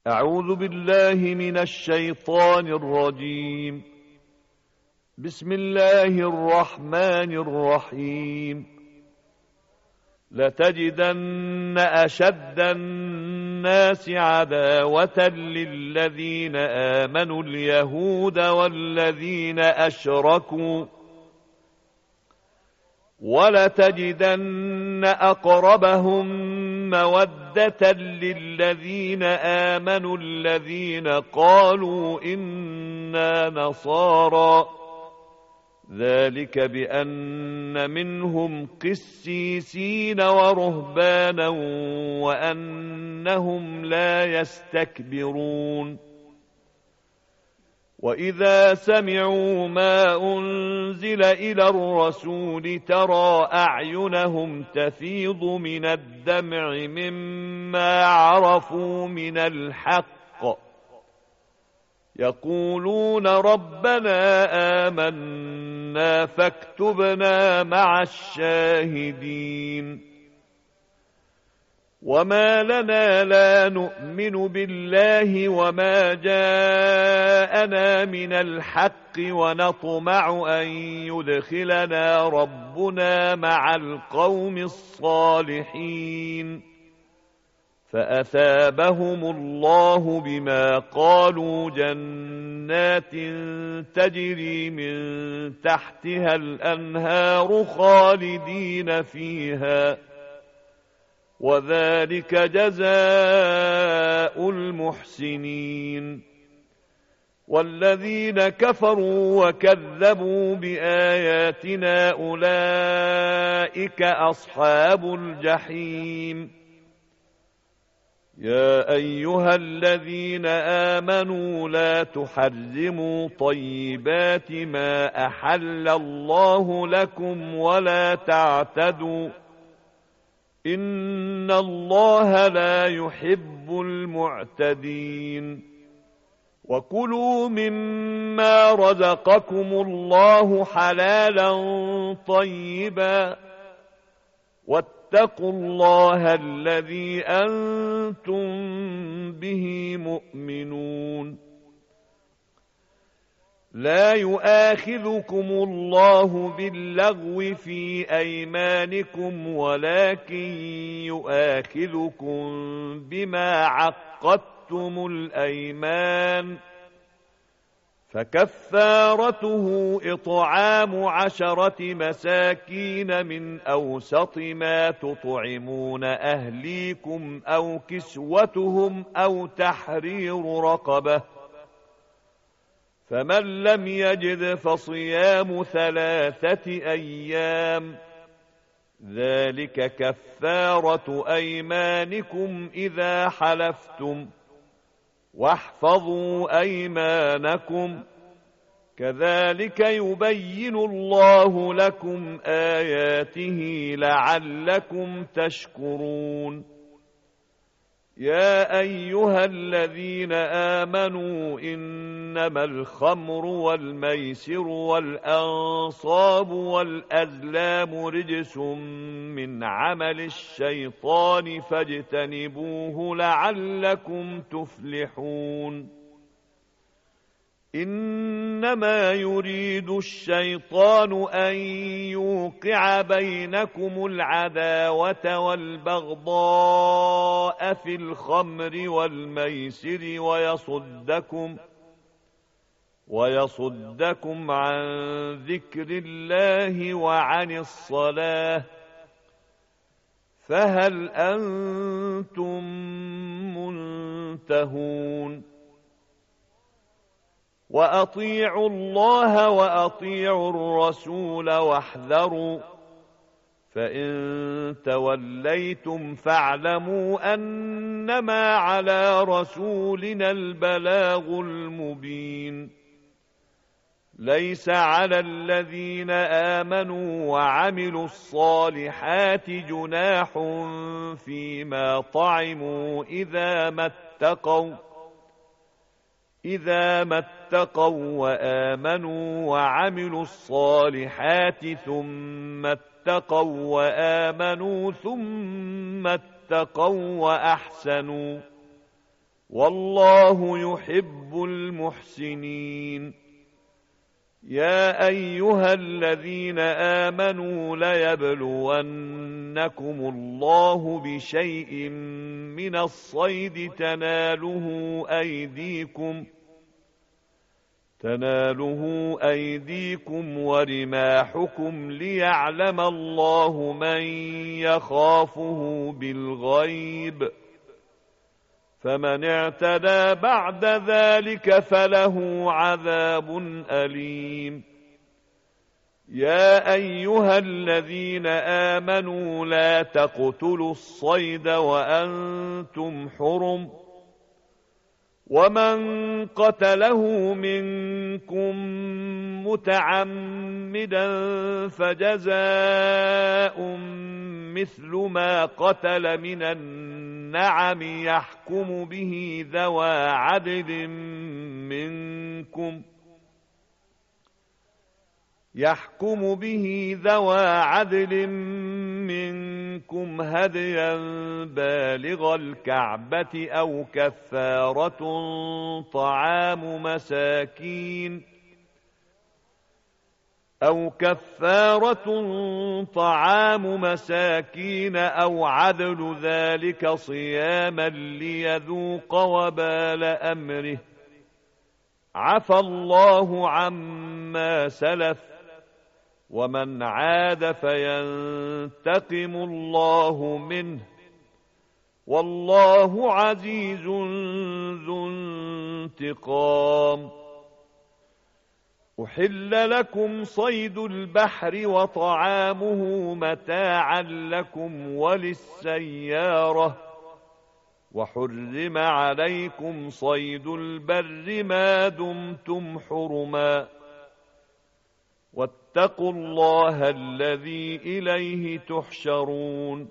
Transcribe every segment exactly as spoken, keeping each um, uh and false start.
أعوذ بالله من الشيطان الرجيم. بسم الله الرحمن الرحيم. لتجدن أشد الناس عداوة للذين آمنوا اليهود والذين أشركوا، ولتجدن أقربهم مودة للذين آمنوا الذين قالوا إنا نصارى، ذلك بأن منهم قسيسين ورهبانا وأنهم لا يستكبرون. وإذا سمعوا ما أنزل إلى الرسول ترى أعينهم تفيض من الدمع مما عرفوا من الحق، يقولون ربنا آمنا فاكتبنا مع الشاهدين. وما لنا لا نؤمن بالله وما جاءنا من الحق ونطمع أن يدخلنا ربنا مع القوم الصالحين، فأثابهم الله بما قالوا جنات تجري من تحتها الأنهار خالدين فيها، وذلك جزاء المحسنين. والذين كفروا وكذبوا بآياتنا أولئك أصحاب الجحيم. يا أيها الذين آمنوا لا تحرموا طيبات ما أحل الله لكم ولا تعتدوا، إن الله لا يحب المعتدين. وكلوا مما رزقكم الله حلالا طيبا، واتقوا الله الذي أنتم به مؤمنون. لا يؤاخذكم الله باللغو في أيمانكم ولكن يؤاخذكم بما عقدتم الأيمان، فكفارته إطعام عشرة مساكين من أوسط ما تطعمون أهليكم أو كسوتهم أو تحرير رقبة، فمن لم يجد فصيام ثلاثة أيام، ذلك كفارة أيمانكم إذا حلفتم، واحفظوا أيمانكم، كذلك يبين الله لكم آياته لعلكم تشكرون. يا أيها الذين آمنوا إنما الخمر والميسر والأنصاب والأزلام رجس من عمل الشيطان فاجتنبوه لعلكم تفلحون. إنما يريد الشيطان أن يوقع بينكم العداوة والبغضاء في الخمر والميسر ويصدكم ويصدكم عن ذكر الله وعن الصلاة، فهل أنتم منتهون؟ وأطيعوا الله وأطيعوا الرسول واحذروا، فإن توليتم فاعلموا أنما على رسولنا البلاغ المبين. ليس على الذين آمنوا وعملوا الصالحات جناح فيما طعموا إذا ما اتقوا إذا ما اتقوا وآمنوا وعملوا الصالحات ثم اتقوا وآمنوا ثم اتقوا وأحسنوا والله يحب المحسنين. يا أيها الذين آمنوا ليبلونكم الله بشيء من الصيد تناله أيديكم تناله أيديكم ورماحكم ليعلم الله من يخافه بالغيب، فمن اعتدى بعد ذلك فله عذاب أليم. يا أيها الذين آمنوا لا تقتلوا الصيد وأنتم حرم، ومن قتله منكم متعمدا فجزاء مثل ما قتل من النعم يحكم به ذوى عدل منكم يحكم به ذوى عدل منكم هديا بالغ الكعبة أو كفارة طعام مساكين أو كفارة طعام مساكين أو عدل ذلك صياما ليذوق وبال أمره، عفى الله عما سلف، ومن عاد فينتقم الله منه، والله عزيز ذو انتقام. أحل لكم صيد البحر وطعامه متاعا لكم وللسيارة، وحرم عليكم صيد البر ما دمتم حرما، واتقوا الله الذي إليه تحشرون.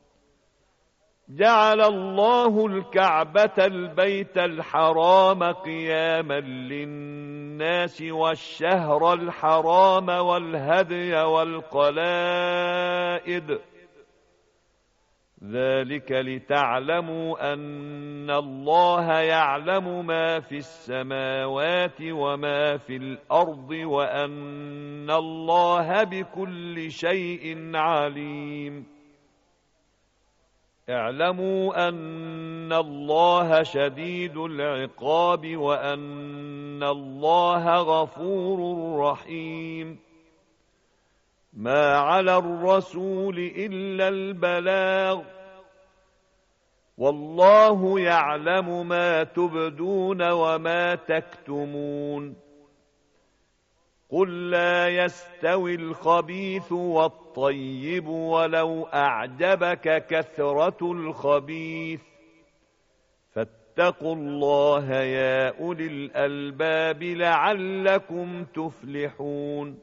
جعل الله الكعبة البيت الحرام قياما للناس والشهر الحرام والهدي والقلائد، ذلك لتعلموا أن الله يعلم ما في السماوات وما في الأرض وأن الله بكل شيء عليم. اعلموا أن الله شديد العقاب وأن الله غفور رحيم. ما على الرسول إلا البلاغ، والله يعلم ما تبدون وما تكتمون. قل لا يستوي الخبيث والطيب ولو أعجبك كثرة الخبيث، فاتقوا الله يا أولي الألباب لعلكم تفلحون.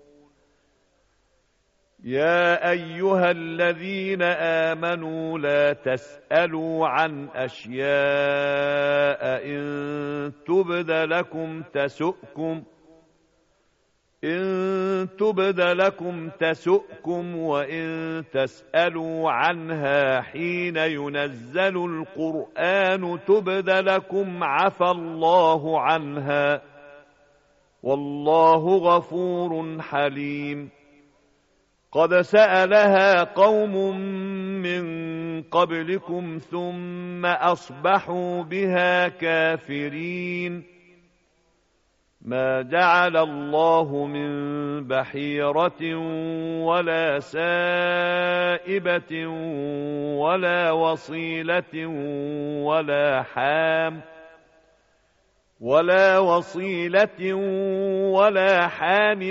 يا أيها الذين آمنوا لا تسألوا عن أشياء إن تبد لكم تسؤكم إن تبد لكم تسؤكم وإن تسألوا عنها حين ينزل القرآن تبد لكم عفى الله عنها، والله غفور حليم. قد سألها قوم من قبلكم ثم أصبحوا بها كافرين. ما جعل الله من بحيرة ولا سائبة ولا وصيلة ولا حام ولا وصيلة ولا حام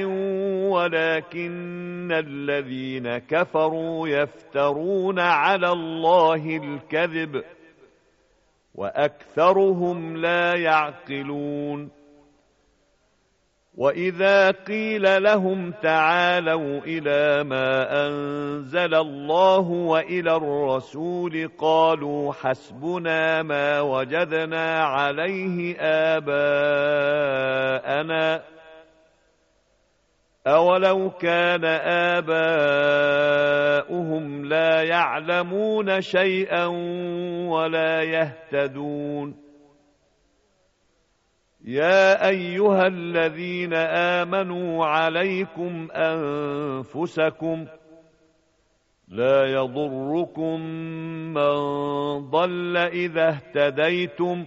ولكن الذين كفروا يفترون على الله الكذب وأكثرهم لا يعقلون. وإذا قيل لهم تعالوا إلى ما أنزل الله وإلى الرسول قالوا حسبنا ما وجدنا عليه آباءنا أولو كان آباؤهم لا يعلمون شيئا ولا يهتدون. يا أيها الذين آمنوا عليكم أنفسكم لا يضركم من ضل إذا اهتديتم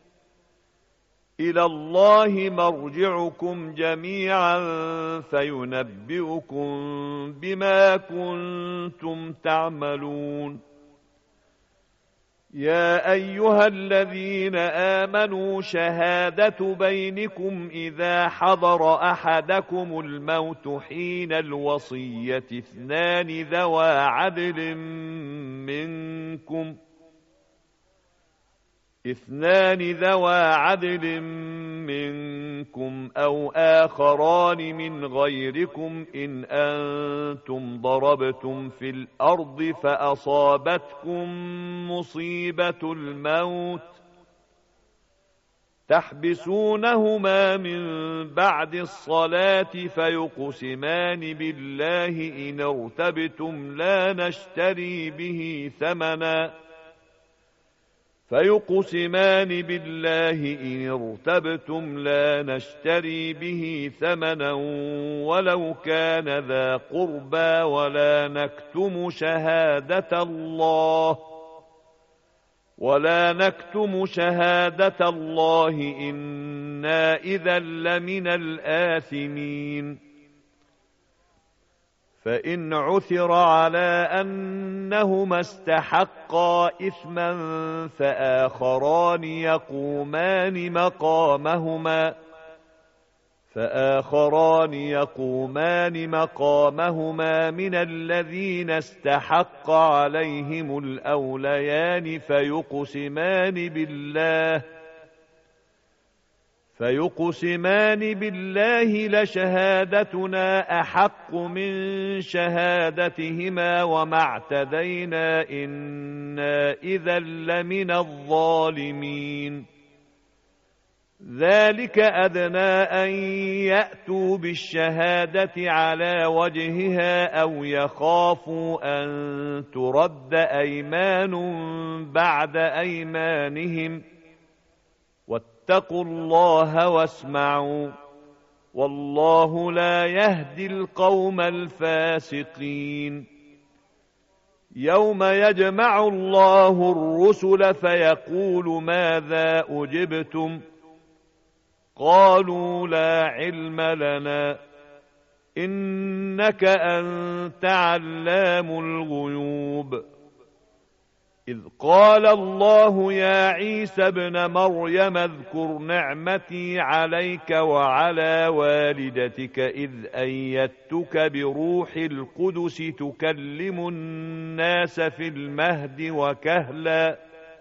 إلى الله مرجعكم جميعا فينبئكم بما كنتم تعملون يا أيها الذين آمنوا شهادة بينكم إذا حضر أحدكم الموت حين الوصية اثنان ذوى عدل منكم اثنان ذوى عدل منكم أو آخران من غيركم إن أنتم ضربتم في الأرض فأصابتكم مصيبة الموت تحبسونهما من بعد الصلاة فيقسمان بالله إن ارتبتم لا نشتري به ثمنا فيقسمان بالله إن ارتبتم لا نشتري به ثمنا ولو كان ذا قربى ولا نكتم شهادة الله ولا نكتم شهادة الله إنا إذا لمن الآثمين فإن عثر على أنهما استحقا إثما فآخران يقومان مقامهما فآخران يقومان مقامهما من الذين استحق عليهم الأوليان فيقسمان بالله فيقسمان بالله لشهادتنا أحق من شهادتهما وما اعتدينا إنا إذا لمن الظالمين ذلك أدنى أن يأتوا بالشهادة على وجهها أو يخافوا أن ترد أيمان بعد أيمانهم واتقوا الله واسمعوا والله لا يهدي القوم الفاسقين يوم يجمع الله الرسل فيقول ماذا أجبتم قالوا لا علم لنا إنك أنت علام الغيوب إذ قال الله يا عيسى ابن مريم اذكر نعمتي عليك وعلى والدتك إذ أيدتك بروح القدس تكلم الناس في المهد وكهلا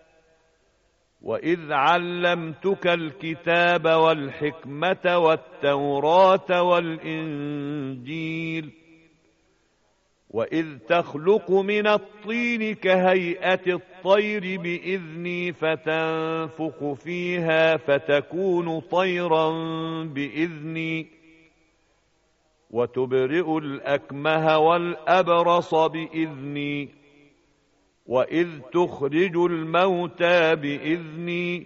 وإذ علمتك الكتاب والحكمة والتوراة والإنجيل وإذ تخلق من الطين كهيئة الطير بإذني فتنفخ فيها فتكون طيرا بإذني وتبرئ الأكمه والأبرص بإذني وإذ تخرج الموتى بإذني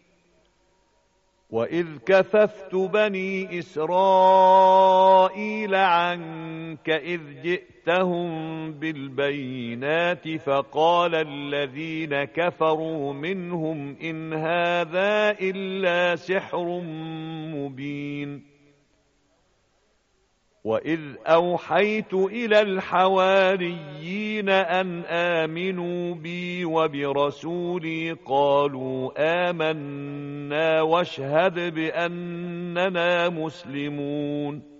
وإذ كففت بني إسرائيل عنك إذ جئتهم بالبينات فقال الذين كفروا منهم إن هذا إلا سحر مبين وإذ أوحيت إلى الحواريين أن آمنوا بي وبرسولي قالوا آمنا واشهد بأننا مسلمون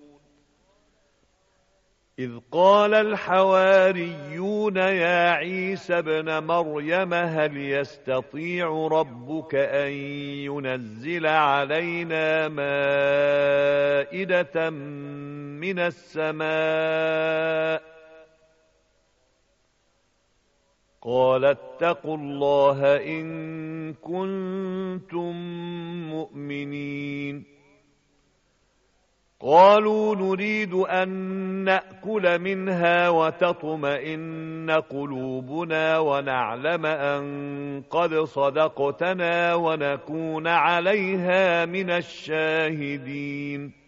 إذ قال الحواريون يا عيسى ابن مريم هل يستطيع ربك أن ينزل علينا مائدة من السماء قال اتقوا الله إن كنتم مؤمنين قالوا نريد أن نأكل منها وتطمئن قلوبنا ونعلم أن قد صدقتنا ونكون عليها من الشاهدين.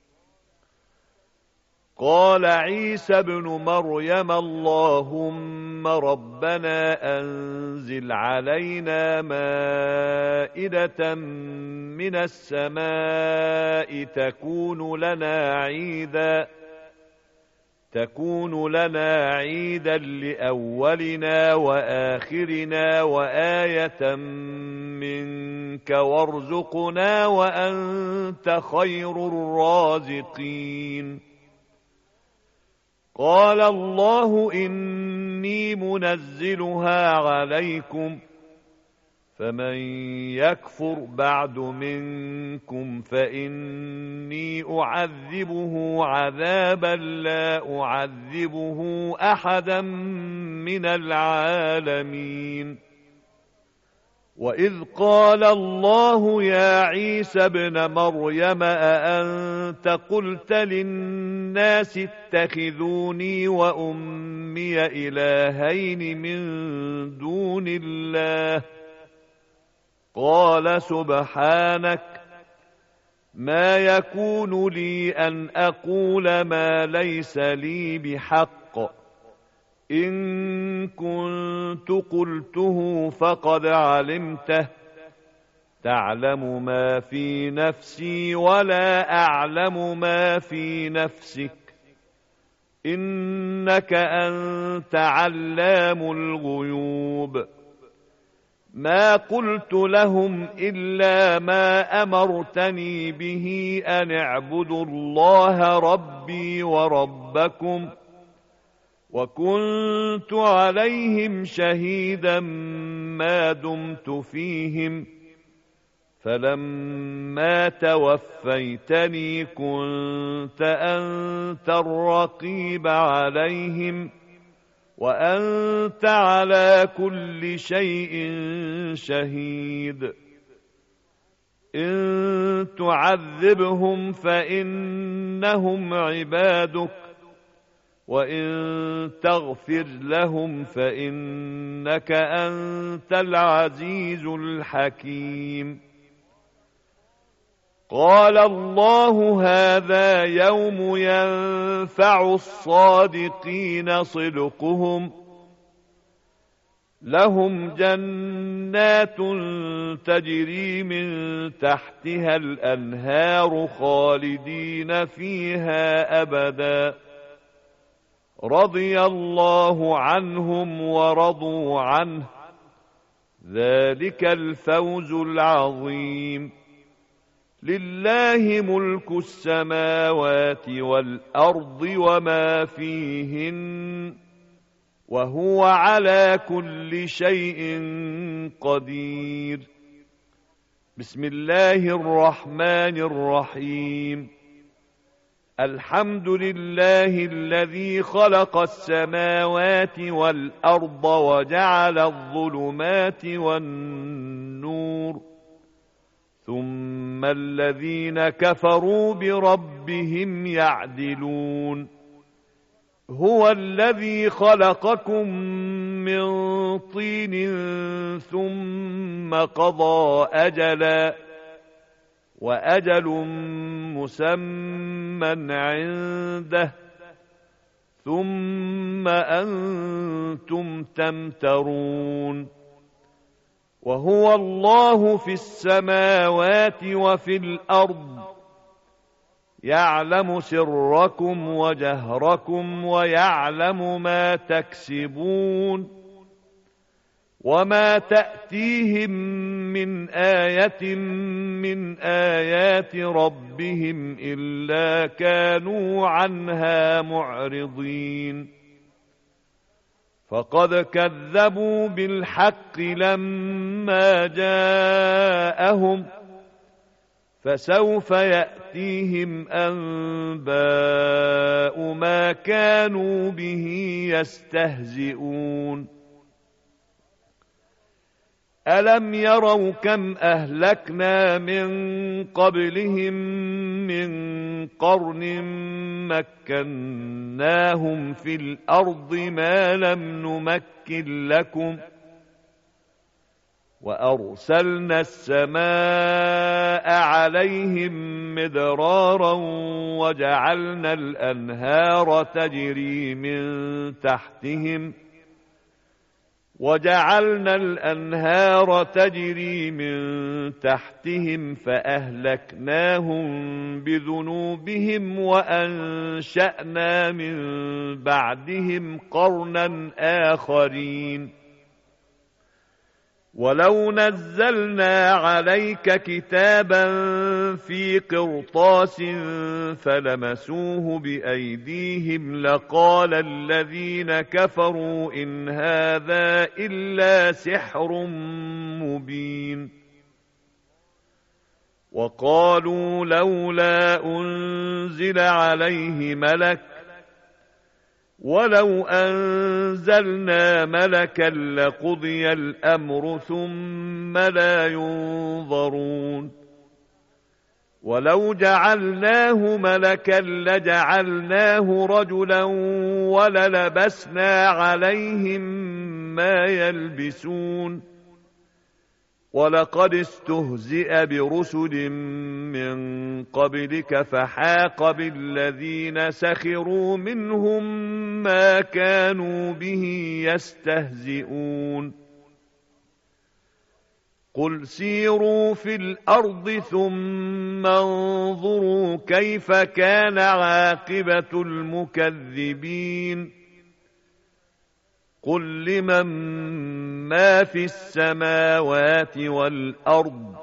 قال عيسى ابن مريم اللهم ربنا أنزل علينا مائدة من السماء تكون لنا عيدا تكون لنا عيدا لأولنا وآخرنا وآية منك وارزقنا وأنت خير الرازقين. قال الله إني منزلها عليكم فمن يكفر بعد منكم فإني أعذبه عذابا لا أعذبه أحدا من العالمين. وإذ قال الله يا عيسى ابن مريم أأنت قلت للناس اتخذوني وأمي إلهين من دون الله قال سبحانك ما يكون لي أن أقول ما ليس لي بحق إن كنت قلته فقد علمته تعلم ما في نفسي ولا أعلم ما في نفسك إنك أنت علام الغيوب. ما قلت لهم إلا ما أمرتني به أن اعبدوا الله ربي وربكم وكنت عليهم شهيدا ما دمت فيهم فلما توفيتني كنت أنت الرقيب عليهم وأنت على كل شيء شهيد. إن تعذبهم فإنهم عبادك وإن تغفر لهم فإنك أنت العزيز الحكيم. قال الله هذا يوم ينفع الصادقين صدقهم لهم جنات تجري من تحتها الأنهار خالدين فيها أبدا رضي الله عنهم ورضوا عنه ذلك الفوز العظيم. لله ملك السماوات والأرض وما فيهن وهو على كل شيء قدير. بسم الله الرحمن الرحيم. الحمد لله الذي خلق السماوات والأرض وجعل الظلمات والنور ثم الذين كفروا بربهم يعدلون. هو الذي خلقكم من طين ثم قضى أجلا وأجل مسمى عنده ثم أنتم تمترون. وهو الله في السماوات وفي الأرض يعلم سركم وجهركم ويعلم ما تكسبون وما تأتيهم من آية من آيات ربهم إلا كانوا عنها معرضين. فقد كذبوا بالحق لما جاءهم فسوف يأتيهم أنباء ما كانوا به يستهزئون. ألم يروا كم أهلكنا من قبلهم من قرن مكناهم في الأرض ما لم نمكن لكم وأرسلنا السماء عليهم مدرارا وجعلنا الأنهار تجري من تحتهم وجعلنا الأنهار تجري من تحتهم فأهلكناهم بذنوبهم وأنشأنا من بعدهم قرنا آخرين ولو نزلنا عليك كتابا في قرطاس فلمسوه بأيديهم لقال الذين كفروا إن هذا إلا سحر مبين وقالوا لولا أنزل عليه ملك ولو أنزلنا ملكا لقضي الأمر ثم لا ينظرون ولو جعلناه ملكا لجعلناه رجلا وللبسنا عليهم ما يلبسون ولقد استهزئ برسل من قبلك فحاق بالذين سخروا منهم ما كانوا به يستهزئون قل سيروا في الأرض ثم انظروا كيف كان عاقبة المكذبين قل لمن ما في السماوات والأرض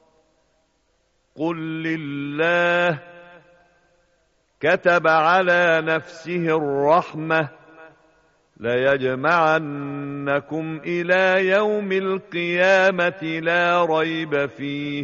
قل لله كتب على نفسه الرحمة ليجمعنكم إلى يوم القيامة لا ريب فيه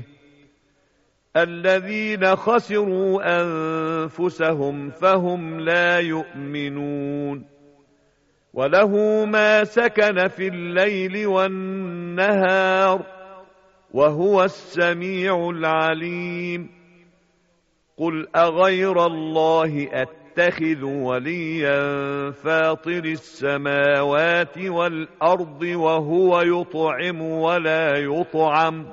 الذين خسروا أنفسهم فهم لا يؤمنون وله ما سكن في الليل والنهار وهو السميع العليم قل أغير الله أتخذ وليا فاطر السماوات والأرض وهو يطعم ولا يطعم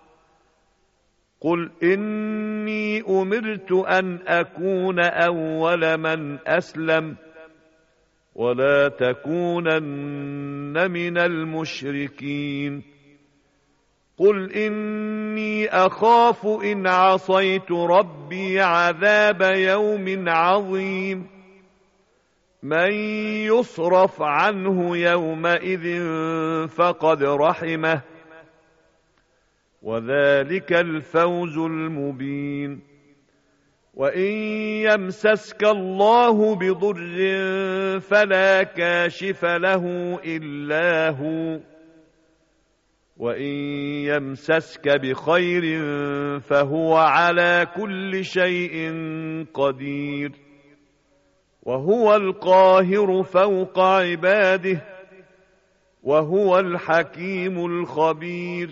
قل إني أمرت أن أكون أول من أسلم ولا تكونن من المشركين قل إني أخاف إن عصيت ربي عذاب يوم عظيم من يصرف عنه يومئذ فقد رحمه وذلك الفوز المبين وإن يمسسك الله بضر فلا كاشف له إلا هو وإن يمسسك بخير فهو على كل شيء قدير وهو القاهر فوق عباده وهو الحكيم الخبير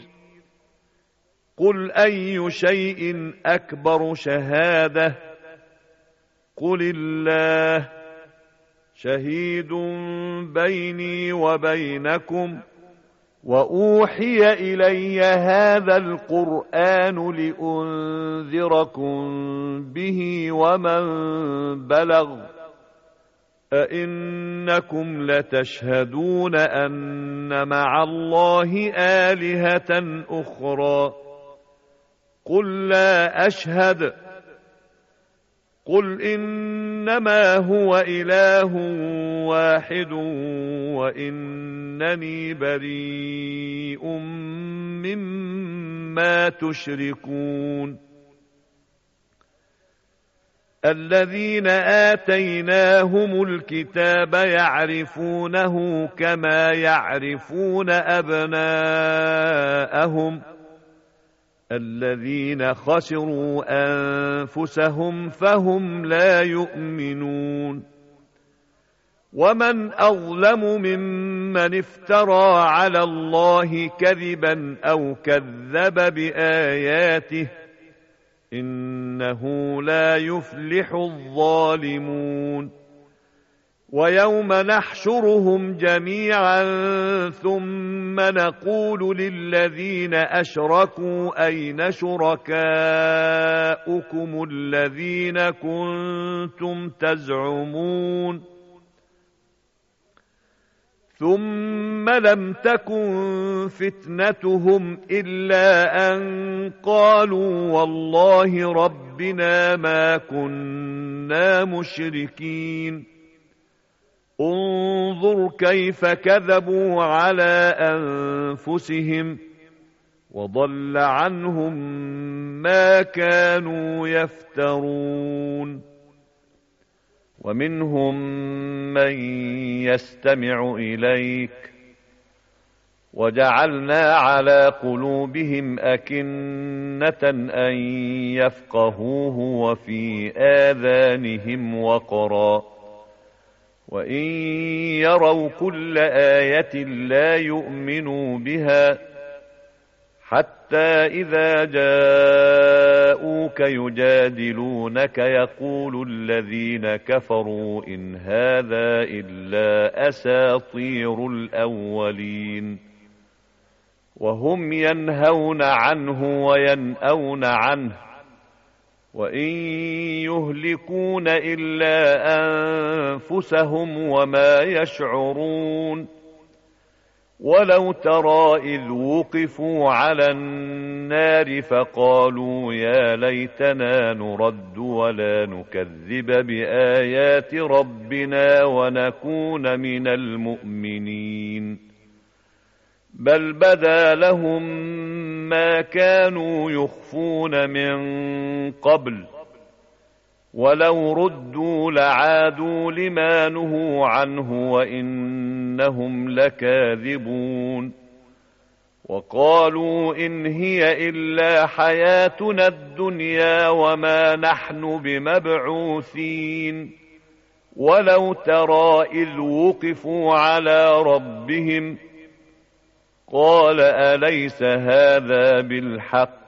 قل أي شيء أكبر شهادة قل الله شهيد بيني وبينكم وأوحي إلي هذا القرآن لأنذركم به ومن بلغ أئنكم لتشهدون أن مع الله آلهة أخرى قل لا أشهد قل إنما هو إله واحد وإنني بريء مما تشركون الذين آتيناهم الكتاب يعرفونه كما يعرفون أبناءهم الذين خسروا أنفسهم فهم لا يؤمنون ومن أظلم ممن افترى على الله كذبا أو كذب بآياته إنه لا يفلح الظالمون ويوم نحشرهم جميعا ثم نقول للذين أشركوا أين شركاؤكم الذين كنتم تزعمون ثم لم تكن فتنتهم إلا أن قالوا والله ربنا ما كنا مشركين انظر كيف كذبوا على أنفسهم وضل عنهم ما كانوا يفترون ومنهم من يستمع إليك وجعلنا على قلوبهم أكنة أن يفقهوه وفي آذانهم وقرا وإن يروا كل آية لا يؤمنوا بها حتى إذا جاءوك يجادلونك يقول الذين كفروا إن هذا إلا أساطير الأولين وهم ينهون عنه وينأون عنه وإن يهلكون إلا أنفسهم وما يشعرون ولو ترى إذ وقفوا على النار فقالوا يا ليتنا نرد ولا نكذب بآيات ربنا ونكون من المؤمنين بل بدا لهم ما كانوا يخفون من قبل ولو ردوا لعادوا لما نهوا عنه وإنهم لكاذبون وقالوا إن هي إلا حياتنا الدنيا وما نحن بمبعوثين ولو ترى إذ وقفوا على ربهم قال أليس هذا بالحق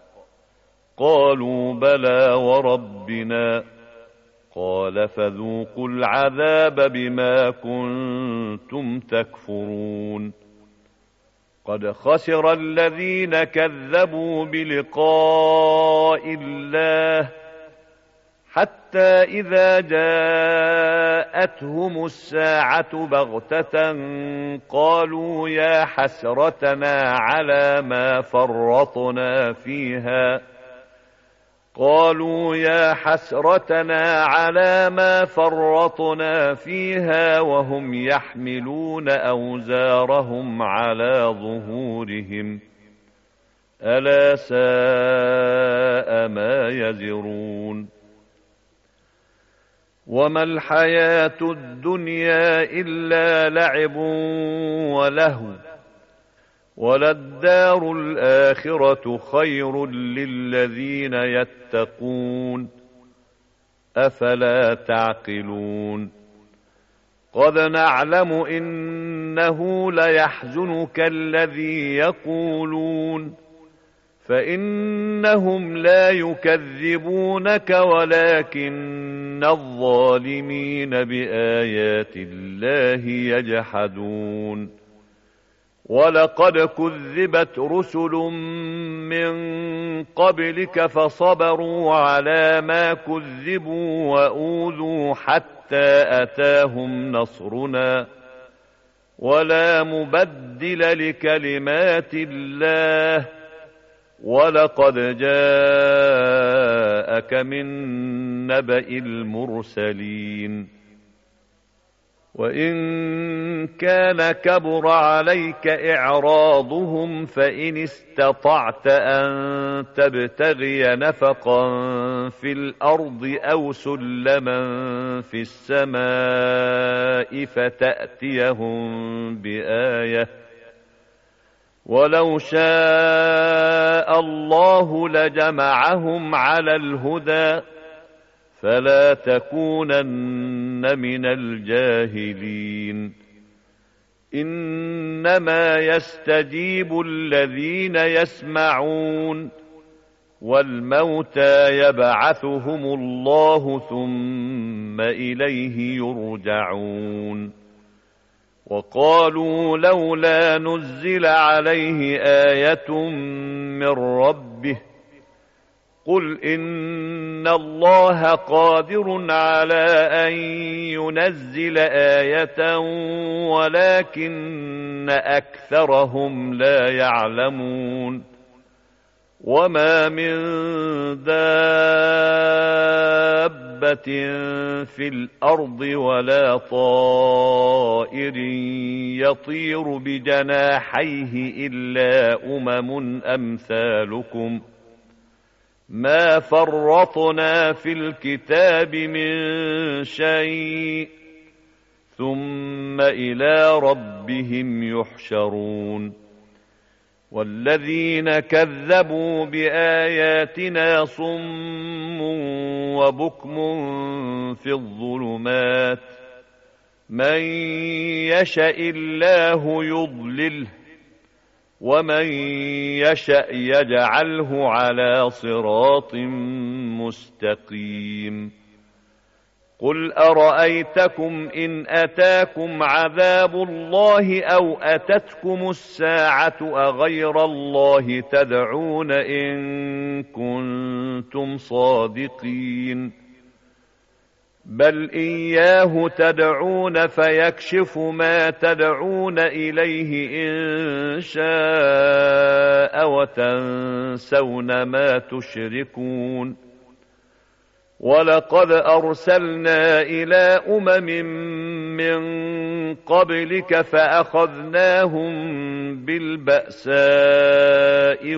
قالوا بلى وربنا قال فذوقوا العذاب بما كنتم تكفرون قد خسر الذين كذبوا بلقاء الله حتى إذا جاءتهم الساعة بغتة قالوا يا حسرتنا على ما فرطنا فيها قالوا يا حسرتنا على ما فرطنا فيها وهم يحملون أوزارهم على ظهورهم ألا ساء ما يزرون وما الحياة الدنيا إلا لعب ولهو وللدار الآخرة خير للذين يتقون أفلا تعقلون قد نعلم إنه ليحزنك الذي يقولون فإنهم لا يكذبونك ولكن الظالمين بآيات الله يجحدون ولقد كذبت رسل من قبلك فصبروا على ما كذبوا وأوذوا حتى أتاهم نصرنا ولا مبدل لكلمات الله ولقد جاءك من نبأ المرسلين وإن كان كبر عليك إعراضهم فإن استطعت أن تبتغي نفقا في الأرض أو سلما في السماء فتأتيهم بآية ولو شاء الله لجمعهم على الهدى فلا تكونن من الجاهلين إنما يستجيب الذين يسمعون والموتى يبعثهم الله ثم إليه يرجعون وقالوا لولا نزل عليه آية من ربه قل إن الله قادر على أن ينزل آية ولكن أكثرهم لا يعلمون وما من دابة في الأرض ولا طائر يطير بجناحيه إلا أمم أمثالكم ما فرطنا في الكتاب من شيء ثم إلى ربهم يحشرون والذين كذبوا بآياتنا صم وبكم في الظلمات من يشاء الله يضلله ومن يشأ يجعله على صراط مستقيم قل أرأيتكم إن أتاكم عذاب الله أو أتتكم الساعة أغير الله تدعون إن كنتم صادقين بل إياه تدعون فيكشف ما تدعون إليه إن شاء وتنسون ما تشركون ولقد أرسلنا إلى أمم من قبلك فأخذناهم بالبأساء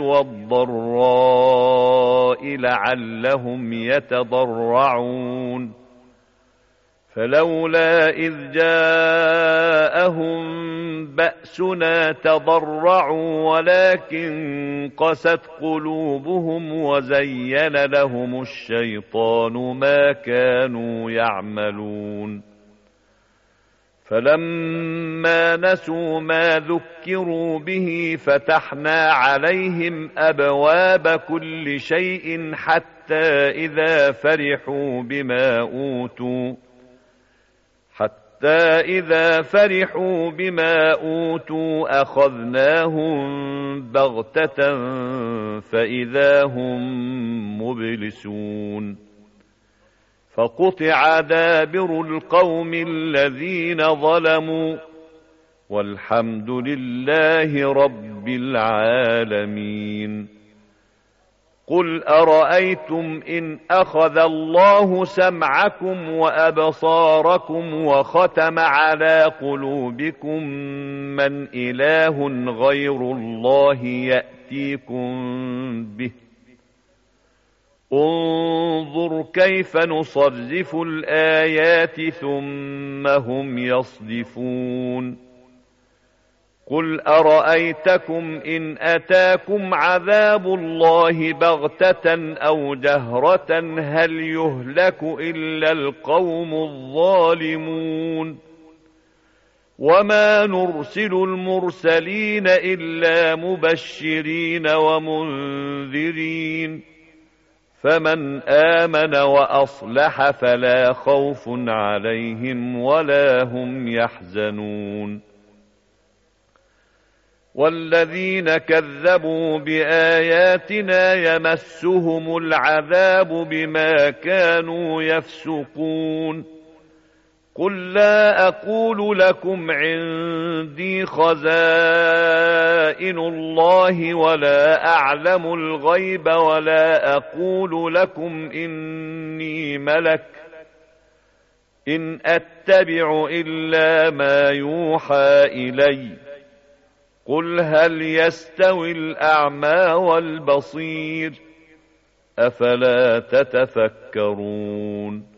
والضراء لعلهم يتضرعون فلولا إذ جاءهم بأسنا تضرعوا ولكن قست قلوبهم وزين لهم الشيطان ما كانوا يعملون فلما نسوا ما ذكروا به فتحنا عليهم أبواب كل شيء حتى إذا فرحوا بما أوتوا حتى إذا فرحوا بما أوتوا أخذناهم بغتة فإذا هم مبلسون فقطع دابر القوم الذين ظلموا والحمد لله رب العالمين قل أرأيتم إن أخذ الله سمعكم وأبصاركم وختم على قلوبكم من إله غير الله يأتيكم به انظر كيف نصرف الآيات ثم هم يصدفون قل أرأيتكم إن أتاكم عذاب الله بغتة أو جهرة هل يهلك إلا القوم الظالمون وما نرسل المرسلين إلا مبشرين ومنذرين فمن آمن وأصلح فلا خوف عليهم ولا هم يحزنون والذين كذبوا بآياتنا يمسهم العذاب بما كانوا يفسقون قل لا أقول لكم عندي خزائن الله ولا أعلم الغيب ولا أقول لكم إني ملك إن أتبع إلا ما يوحى إلي قل هل يستوي الأعمى والبصير أفلا تتفكرون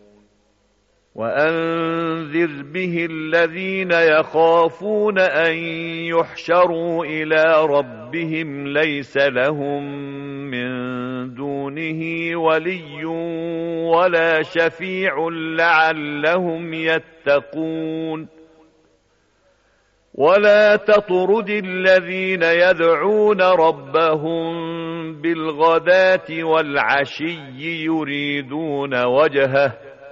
وأنذر به الذين يخافون أن يحشروا إلى ربهم ليس لهم من دونه ولي ولا شفيع لعلهم يتقون ولا تطرد الذين يدعون ربهم بالغداة والعشي يريدون وجهه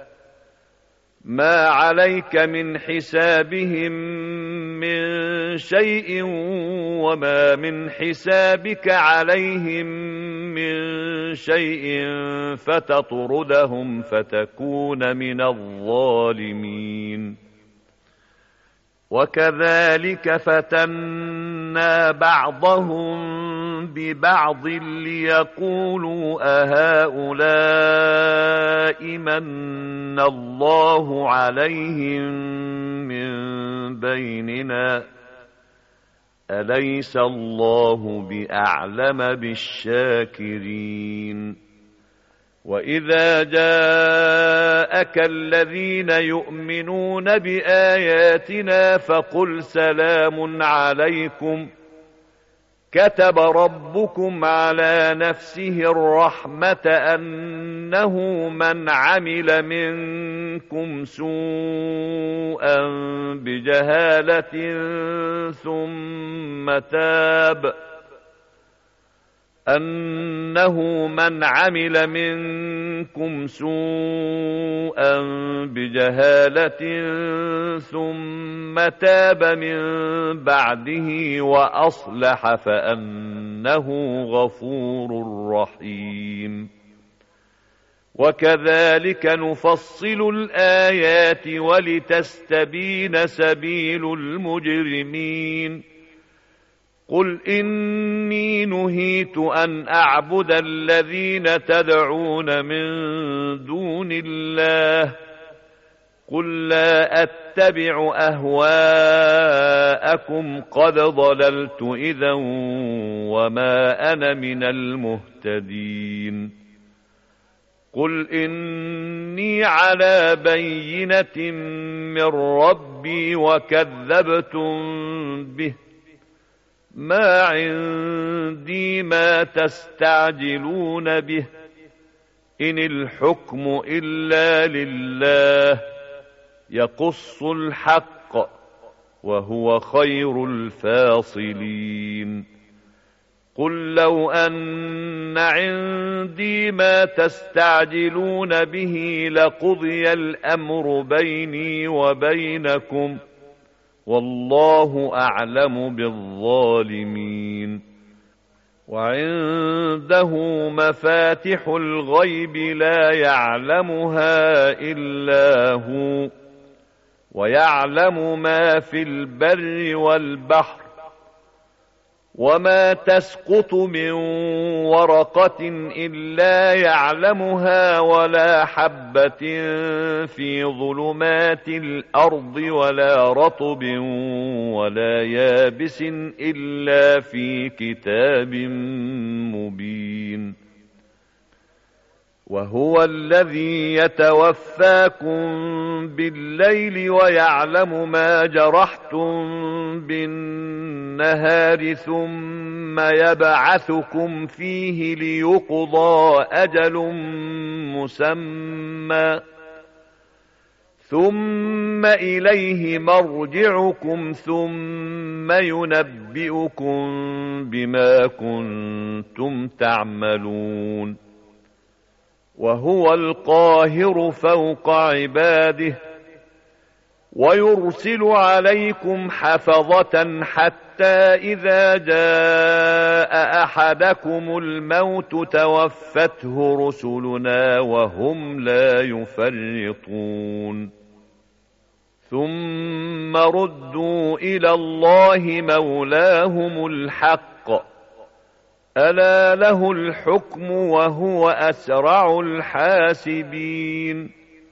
ما عليك من حسابهم من شيء وما من حسابك عليهم من شيء فتطردهم فتكون من الظالمين وكذلك فتنا بعضهم ببعض ليقولوا أهؤلاء من الله عليهم من بيننا أليس الله بأعلم بالشاكرين وإذا جاءك الذين يؤمنون بآياتنا فقل سلام عليكم كتب ربكم على نفسه الرحمة أنه من عمل منكم سوءا بجهالة ثم تاب أنه من عمل منكم سوءا بجهالة ثم تاب من بعده وأصلح فأنه غفور رحيم وكذلك نفصل الآيات ولتستبين سبيل المجرمين قل إني نهيت أن أعبد الذين تدعون من دون الله قل لا أتبع أهواءكم قد ضللت إذا وما أنا من المهتدين قل إني على بينة من ربي وكذبتم به ما عندي ما تستعجلون به إن الحكم إلا لله يقص الحق وهو خير الفاصلين قل لو أن عندي ما تستعجلون به لقضي الأمر بيني وبينكم والله أعلم بالظالمين وعنده مفاتح الغيب لا يعلمها إلا هو ويعلم ما في البر والبحر وما تسقط من ورقة إلا يعلمها ولا حبة في ظلمات الأرض ولا رطب ولا يابس إلا في كتاب مبين وهو الذي يتوفاكم بالليل ويعلم ما جرحتم بالنهار ثم يبعثكم فيه ليقضى أجل مسمى ثم إليه مرجعكم ثم ينبئكم بما كنتم تعملون وهو القاهر فوق عباده ويرسل عليكم حفظة حتى إذا جاء أحدكم الموت توفته رسلنا وهم لا يفرطون ثم ردوا إلى الله مولاهم الحق ألا له الحكم وهو أسرع الحاسبين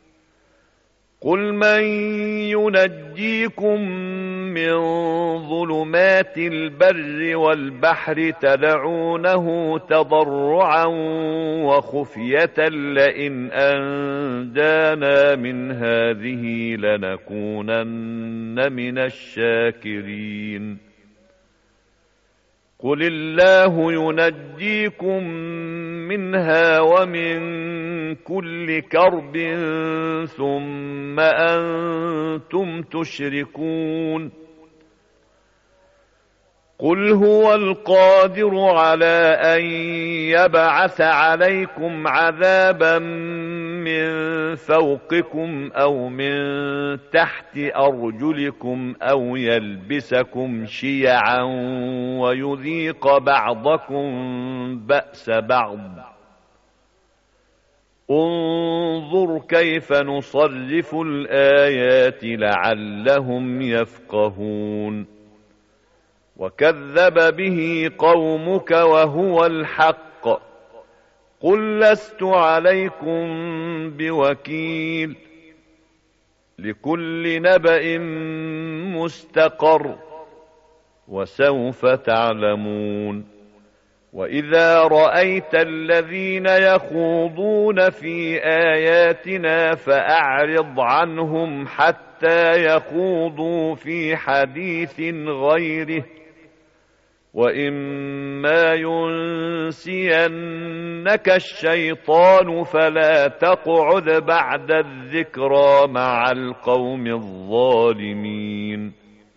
قل من ينجيكم من ظلمات البر والبحر تدعونه تضرعا وخفية لئن أنجانا من هذه لنكونن من الشاكرين قل الله ينجيكم منها ومن كل كرب ثم أنتم تشركون قل هو القادر على أن يبعث عليكم عذابا من فوقكم أو من تحت أرجلكم أو يلبسكم شيعا ويذيق بعضكم بأس بعض انظر كيف نصرف الآيات لعلهم يفقهون وكذب به قومك وهو الحق قل لست عليكم بوكيل لكل نبأ مستقر وسوف تعلمون وإذا رأيت الذين يخوضون في آياتنا فأعرض عنهم حتى يخوضوا في حديث غيره وإما ينسينك الشيطان فلا تقعد بعد الذكرى مع القوم الظالمين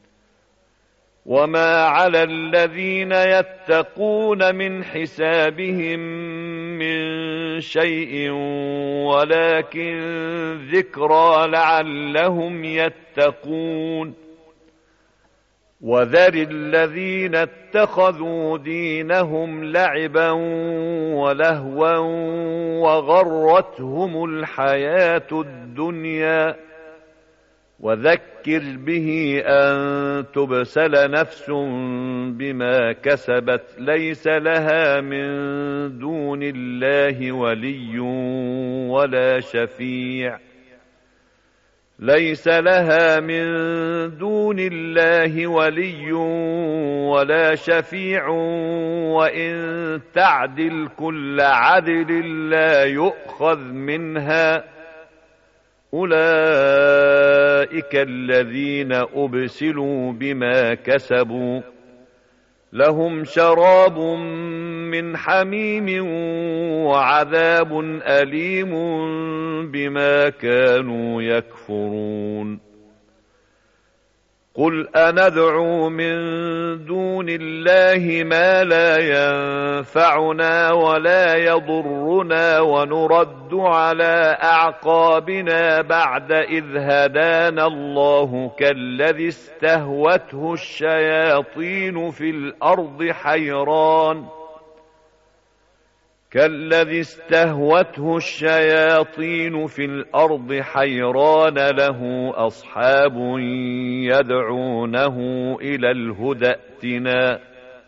وما على الذين يتقون من حسابهم من شيء ولكن ذكرى لعلهم يتقون وذر الذين اتخذوا دينهم لعبا ولهوا وغرتهم الحياة الدنيا وذكر به أن تبسل نفس بما كسبت ليس لها من دون الله ولي ولا شفيع ليس لها من دون الله ولي ولا شفيع وإن تعدل كل عدل لا يؤخذ منها أولئك الذين أبسلوا بما كسبوا لهم شراب من حميم وعذاب أليم بما كانوا يكفرون قل أندعو من دون الله ما لا ينفعنا ولا يضرنا ونرد على أعقابنا بعد إذ هدانا الله كالذي استهوته الشياطين في الأرض حيران كالذي استهوته الشياطين في الأرض حيران له أصحاب يدعونه إلى الهدى ائتنا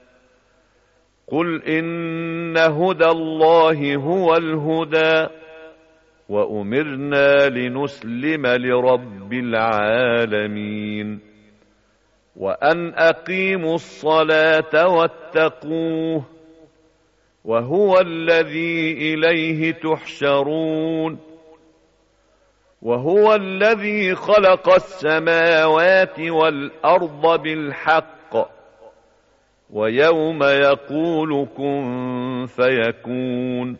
قل إن هدى الله هو الهدى وأمرنا لنسلم لرب العالمين وأن أقيموا الصلاة واتقوه وهو الذي إليه تحشرون وهو الذي خلق السماوات والأرض بالحق ويوم يقول كن فيكون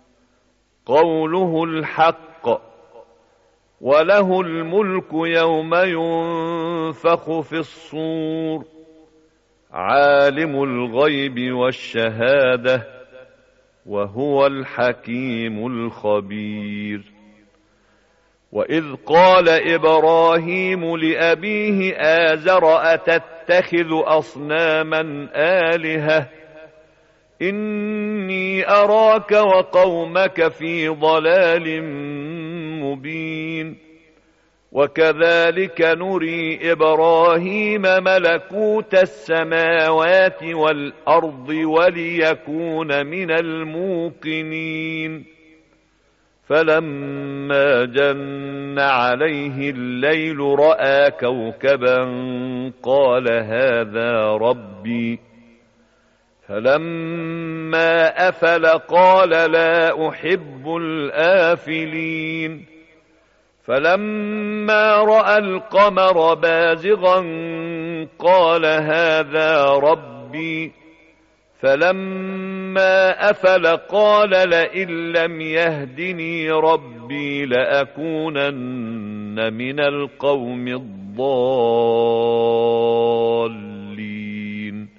قوله الحق وله الملك يوم ينفخ في الصور عالم الغيب والشهادة وهو الحكيم الخبير وإذ قال إبراهيم لأبيه آزر أتتخذ أصناما آلهة إني أراك وقومك في ضلال مبين وكذلك نري إبراهيم ملكوت السماوات والأرض وليكون من الموقنين فلما جن عليه الليل رأى كوكبا قال هذا ربي فلما أفل قال لا أحب الآفلين فلما رأى القمر بازغا قال هذا ربي فلما أفل قال لئن لم يهدني ربي لأكونن من القوم الضالين.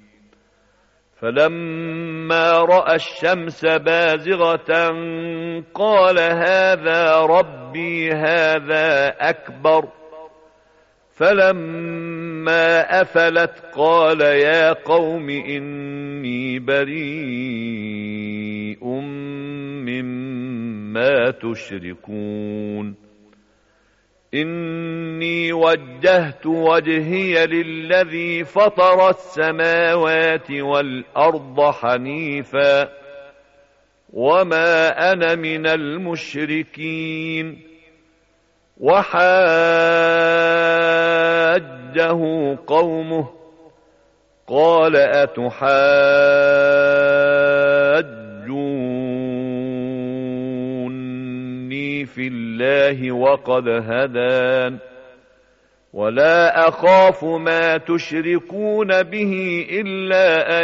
فلما رأى الشمس بازغة قال هذا ربي هذا أكبر. فلما أفلت قال يا قوم إني بريء مما تشركون. إني وجهت وجهي للذي فطر السماوات والأرض حنيفا وما أنا من المشركين. وحاجه قومه قال أتحاجوني في الله وقد هدان ولا أخاف ما تشركون به إلا أن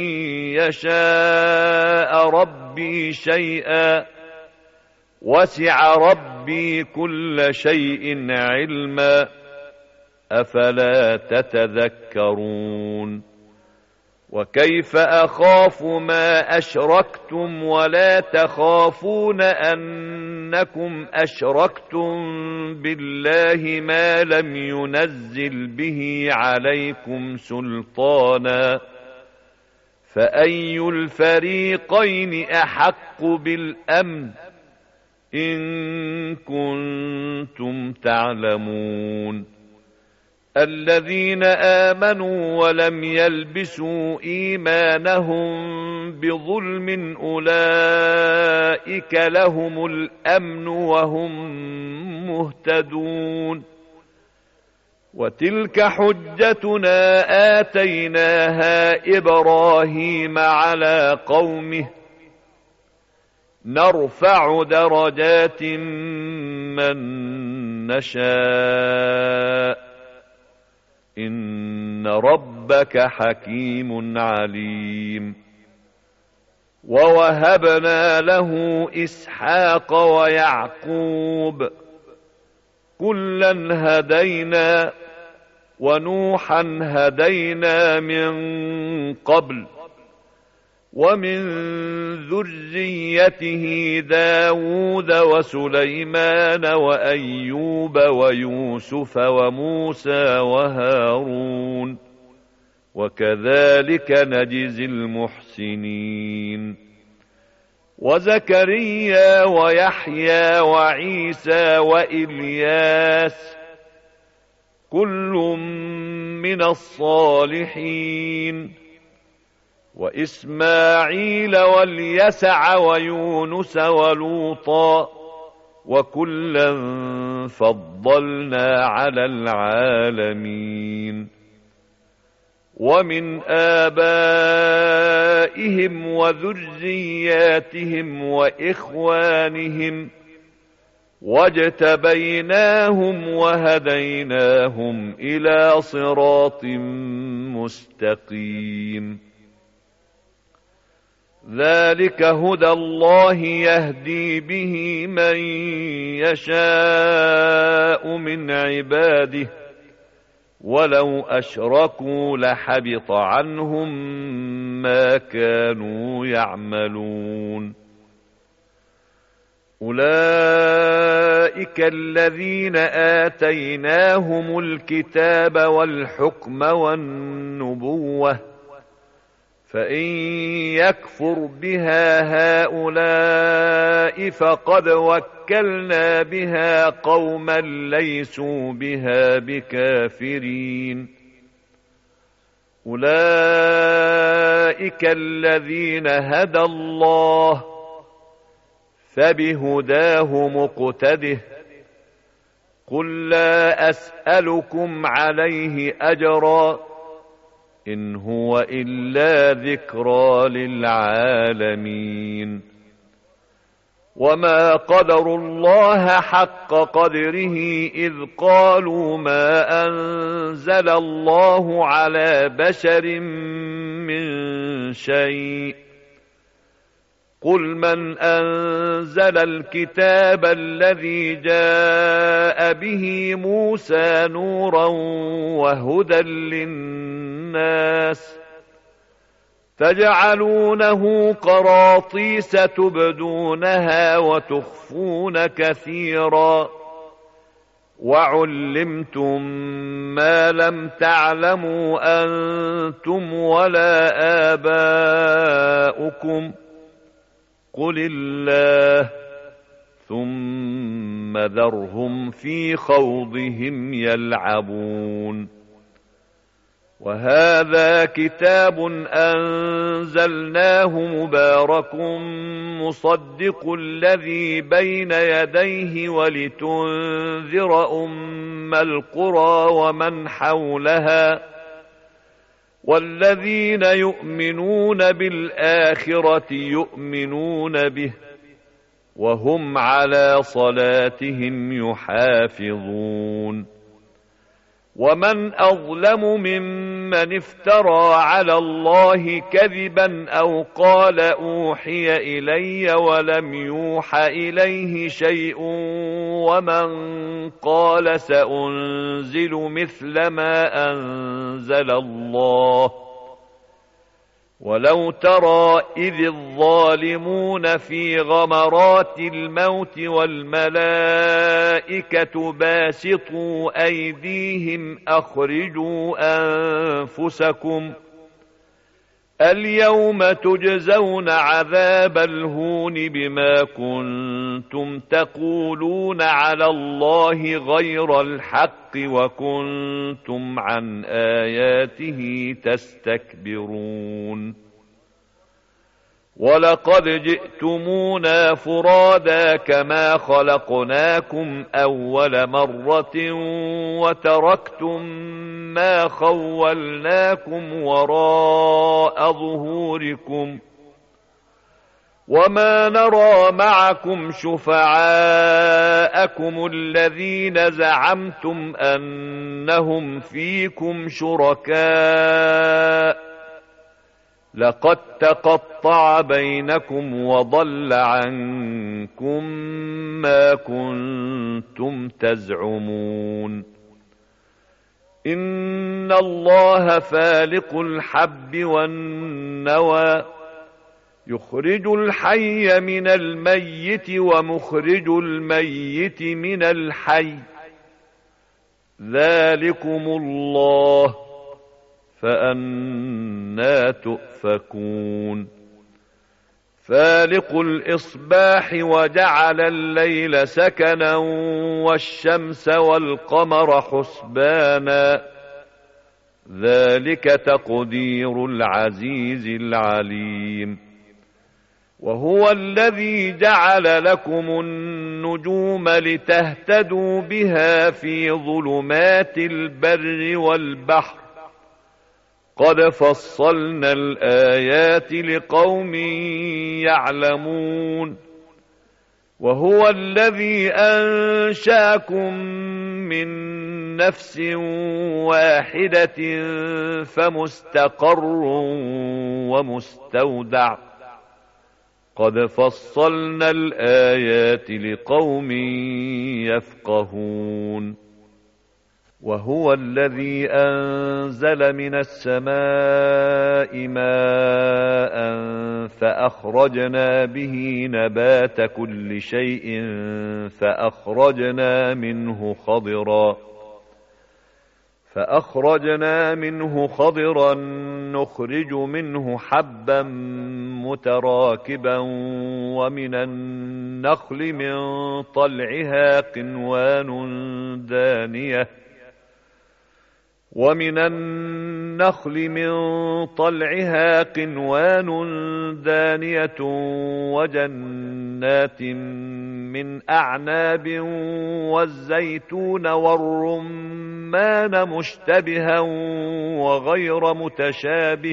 يشاء ربي شيئا وسع ربي كل شيء علما أفلا تتذكرون. وكيف أخاف ما أشركتم ولا تخافون أنكم أشركتم بالله ما لم ينزل به عليكم سلطانا فأي الفريقين أحق بالأمن إن كنتم تعلمون. الذين آمنوا ولم يلبسوا إيمانهم بظلم أولئك لهم الأمن وهم مهتدون. وتلك حجتنا آتيناها إبراهيم على قومه نرفع درجات من نشاء إن ربك حكيم عليم. ووهبنا له إسحاق ويعقوب كلا هدينا ونوحا هدينا من قبل ومن ذريته داود وسليمان وأيوب ويوسف وموسى وهارون وكذلك نجزي المحسنين. وزكريا ويحيى وعيسى وإلياس كل من الصالحين وإسماعيل واليسع ويونس ولوطا وكلا فضلنا على العالمين. ومن آبائهم وذرياتهم وإخوانهم واجتبيناهم وهديناهم إلى صراط مستقيم. ذلك هدى الله يهدي به من يشاء من عباده ولو أشركوا لحبط عنهم ما كانوا يعملون. أولئك الذين آتيناهم الكتاب والحكم والنبوة فإن يكفر بها هؤلاء فقد وكلنا بها قوما ليسوا بها بكافرين. أولئك الذين هدى الله فبهداه مقتده قل لا أسألكم عليه أجرا إن هو إلا ذكرى للعالمين. وما قدروا الله حق قدره إذ قالوا ما أنزل الله على بشر من شيء قل من أنزل الكتاب الذي جاء به موسى نورا وهدى للناس تجعلونه قراطيس تبدونها وتخفون كثيرا وعلمتم ما لم تعلموا أنتم ولا آباؤكم قل الله ثم ذرهم في خوضهم يلعبون وهذا كتاب أنزلناه مبارك مصدق الذي بين يديه ولتنذر أم القرى ومن حولها والذين يؤمنون بالآخرة يؤمنون به وهم على صلاتهم يحافظون ومن أظلم ممن افترى على الله كذبا أو قال أوحي إلي ولم يوح إليه شيء ومن قال سأنزل مثل ما أنزل الله ولو ترى إذ الظالمون في غمرات الموت والملائكة باسطوا أيديهم أخرجوا أنفسكم اليوم تجزون عذاب الهون بما كنتم تقولون على الله غير الحق وكنتم عن آياته تستكبرون ولقد جئتمونا فرادا كما خلقناكم أول مرة وتركتم ما خولناكم وراء ظهوركم وما نرى معكم شفعاءكم الذين زعمتم أنهم فيكم شركاء لقد تقطع بينكم وضل عنكم ما كنتم تزعمون إن الله فالق الحب والنوى يخرج الحي من الميت ومخرج الميت من الحي ذلكم الله فأنى تؤفكون فالق الإصباح وجعل الليل سكنا والشمس والقمر حسبانا ذلك تقدير العزيز العليم وهو الذي جعل لكم النجوم لتهتدوا بها في ظلمات البر والبحر قد فصلنا الآيات لقوم يعلمون وهو الذي أنشأكم من نفس واحدة فمستقر ومستودع قد فصلنا الآيات لقوم يفقهون وهو الذي أنزل من السماء ماء فأخرجنا به نبات كل شيء فأخرجنا منه خضرا فأخرجنا منه خضرا نخرج منه حبا متراكبا ومن النخل من طلعها قنوان دانية ومن النخل من طلعها قنوان دانية وجنات من أعناب والزيتون والرمان مشتبها وغير متشابه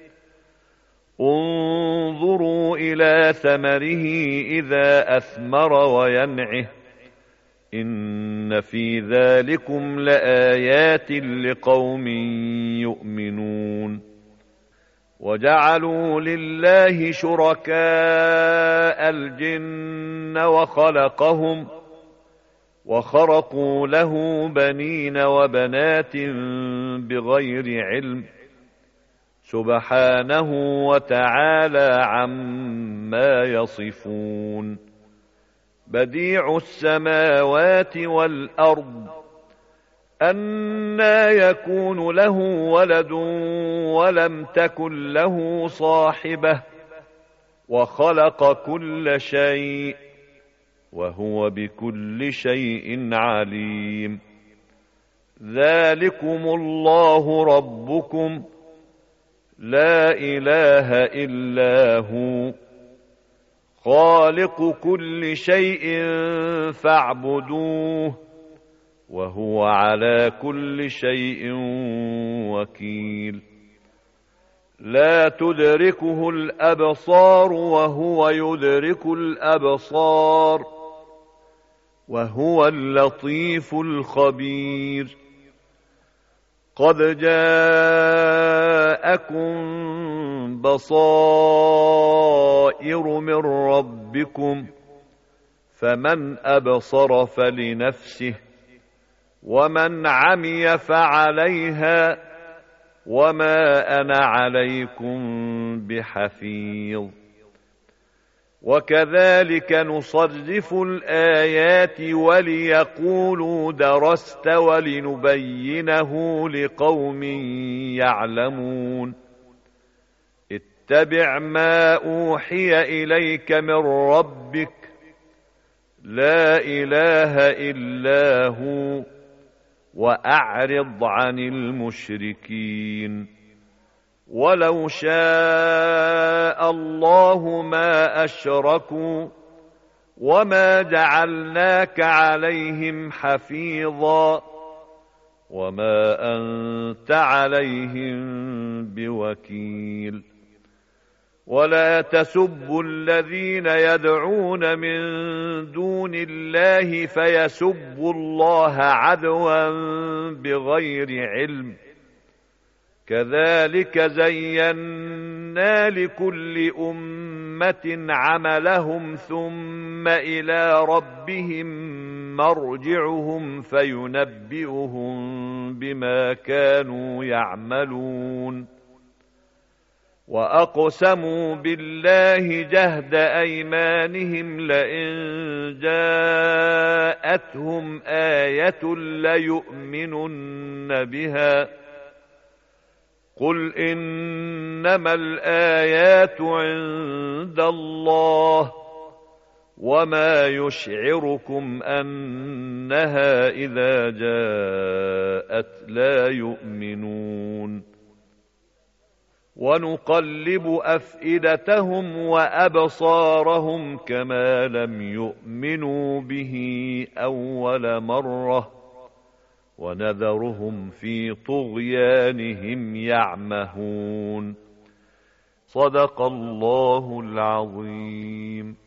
انظروا إلى ثمره إذا أثمر وينعه إن في ذلكم لآيات لقوم يؤمنون وجعلوا لله شركاء الجن وخلقهم وخرقوا له بنين وبنات بغير علم سبحانه وتعالى عما يصفون. بديع السماوات والأرض أنى يكون له ولد ولم تكن له صاحبة وخلق كل شيء وهو بكل شيء عليم. ذلكم الله ربكم لا إله إلا هو خالق كل شيء فاعبدوه وهو على كل شيء وكيل. لا تدركه الأبصار وهو يدرك الأبصار وهو اللطيف الخبير. قد جاءكم بصائر من ربكم فمن أبصر فلنفسه ومن عمي فعليها وما أنا عليكم بحفيظ. وكذلك نصرف الآيات وليقولوا درست ولنبينه لقوم يعلمون. اتبع ما أوحي إليك من ربك لا إله إلا هو وأعرض عن المشركين. ولو شاء الله ما أشركوا وما جعلناك عليهم حفيظا وما أنت عليهم بوكيل. ولا تسبوا الذين يدعون من دون الله فيسبوا الله عدوا بغير علم. كذلك زينا لكل أمة عملهم ثم إلى ربهم مرجعهم فينبئهم بما كانوا يعملون. وأقسموا بالله جهد أيمانهم لئن جاءتهم آية ليؤمنن بها قل إنما الآيات عند الله وما يشعركم أنها إذا جاءت لا يؤمنون. ونقلب أفئدتهم وأبصارهم كما لم يؤمنوا به أول مرة ونذرهم في طغيانهم يعمهون. صدق الله العظيم.